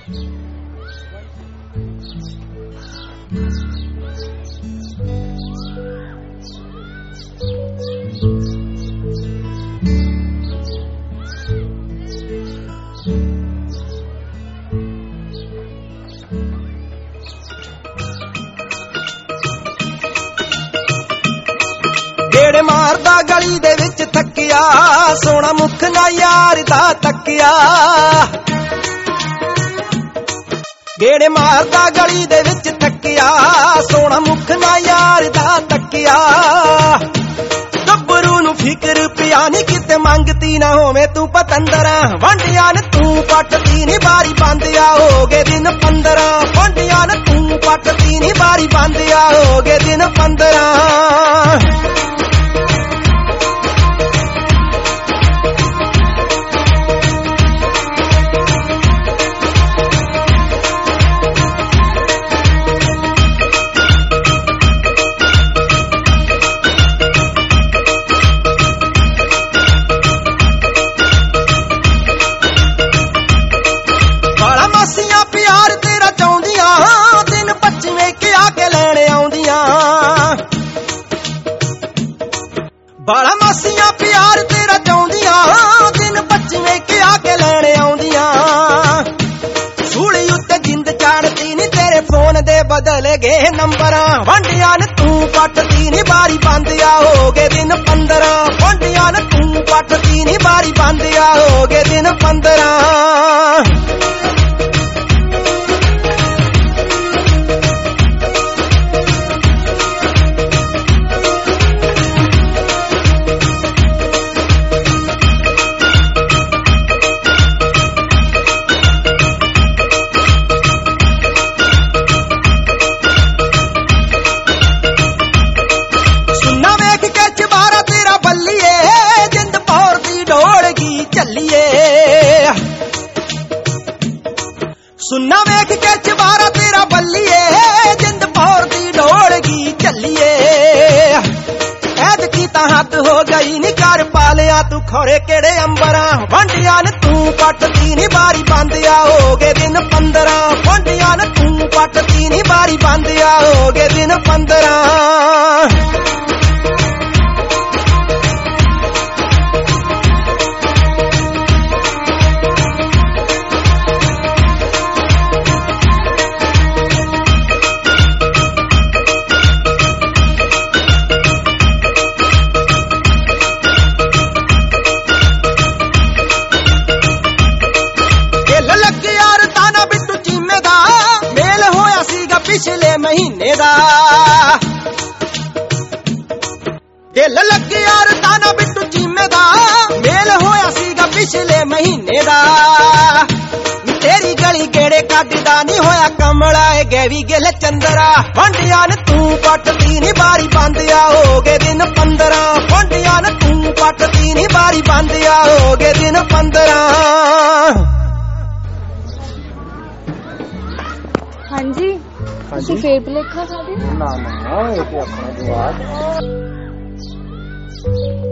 ਗੇੜੇ ਮਾਰਦਾ ਗਲੀ ਦੇ ਵਿੱਚ ਥੱਕਿਆ, ਸੋਹਣਾ ਮੁਖ ਨਾ ਯਾਰ ਦਾ ਤੱਕਿਆ। ਗੇੜੇ ਮਾਰਦਾ ਗਲੀ ਦੇ ਵਿੱਚ ਥੱਕਿਆ, ਸੋਹਣਾ ਮੁਖ ਨਾ ਯਾਰ ਦਾ ਤੱਕਿਆ। ਗੱਭਰੂ ਨੂੰ ਫਿਕਰ ਪਿਆ ਨੀ ਕਿਤੇ ਮੰਗਤੀ ਨਾ ਹੋਵੇ ਤੂੰ ਪਤੰਦਰਾ। ਵੰਡਿਆਂ ਨੇ ਤੂੰ ਪੱਟਦੀ ਨੀ ਬਾਰੀ ਬੰਦ ਆ, ਹੋ ਗਏ ਦਿਨ 15। ਵੰਡਿਆਂ ਨੇ ਤੂੰ ਪੱਟਦੀ ਨੀ ਬਾਰੀ ਬੰਦ ਆ, ਹੋ ਗਏ ਦਿਨ 15। ਬਾਲਾ ਮਾਸੀਆਂ ਪਿਆਰ ਤੇਰਾ ਚਾਹੁੰਦੀਆਂ, ਦਿਨ 25 ਕੇ ਆ ਕੇ ਲੈਣ ਆਉਂਦੀਆਂ। ਸੂਲੀ ਉੱਤੇ ਜਿੰਦ ਚਾੜਦੀ ਨੀ ਤੇਰੇ ਫੋਨ ਦੇ ਬਦਲ ਗਏ ਨੰਬਰਾਂ। ਵੰਡਿਆਂ ਨੇ ਤੂੰ ਪੱਟਦੀ ਨੀ ਬਾਰੀ ਬੰਦ ਆ, ਹੋ ਗਏ ਦਿਨ 15। ਵੰਡਿਆਂ ਨੇ ਤੂੰ ਪੱਟਦੀ ਨੀ ਬਾਰੀ ਬੰਦ ਆ, ਹੋ ਗਏ ਦਿਨ 15। ਸੁੰਨਾ ਵੇਖ ਕੇ ਚਵਾਰਾ ਤੇਰਾ ਬੱਲੀਏ, ਜਿੰਦ ਪੌਰ ਦੀ ਡੋਲਗੀ ਚੱਲੀਏ। ਐਤਕੀ ਤਾਂ ਹੱਦ ਹੋ ਗਈ ਨੀ ਕਰ ਪਾ ਲਿਆ ਤੂੰ ਖੋਰੇ ਕਿਹੜੇ ਅੰਬਰਾਂ। ਵੰਡਿਆਂ ਨੇ ਤੂੰ ਪੱਟਦੀ ਨੀ ਬਾਰੀ ਬੰਦ ਆ, ਹੋ ਗਏ ਦਿਨ 15। ਵੰਡਿਆਂ ਨੇ ਤੂੰ ਪੱਟਦੀ ਨੀ ਬਾਰੀ ਬੰਦ ਆ, ਹੋ ਗਏ ਦਿਨ 15। ਪਿਛਲੇ ਮਹੀਨੇ ਦਾ ਦਿਲ ਲੱਗਿਆ ਰਤਾਨਾ ਬਿੱਟੂ ਚੀਮੇ ਦਾ, ਮੇਲ ਹੋਇਆ ਸੀਗਾ ਪਿਛਲੇ ਮਹੀਨੇ ਦਾ। ਤੇਰੀ ਗਲੀ ਗੇੜੇ ਕੱਢਦਾ ਨੀ ਹੋਇਆ ਕਮਲਾ ਏ ਗੈਵੀ ਗਿੱਲ ਚੰਦਰਾ। ਵੰਡਿਆਂ ਨੇ ਤੂੰ ਪੱਟਦੀ ਨੀ ਬਾਰੀ ਬੰਦ ਆ, ਹੋ ਗਏ ਦਿਨ 15। ਵੰਡਿਆਂ ਨੇ ਤੂੰ ਪੱਟਦੀ ਨੀ ਬਾਰੀ ਬੰਦ ਆ, ਹੋ ਗਏ ਦਿਨ 15। ਹਾਂਜੀ ਤੁਸੀਂ ਫੇਰ ਭੁਲੇਖਾ ਸਾਡੇ? ਨਾ ਨਾ, ਇਹ ਤੇ ਆਪਣਾ ਜਵਾਬ।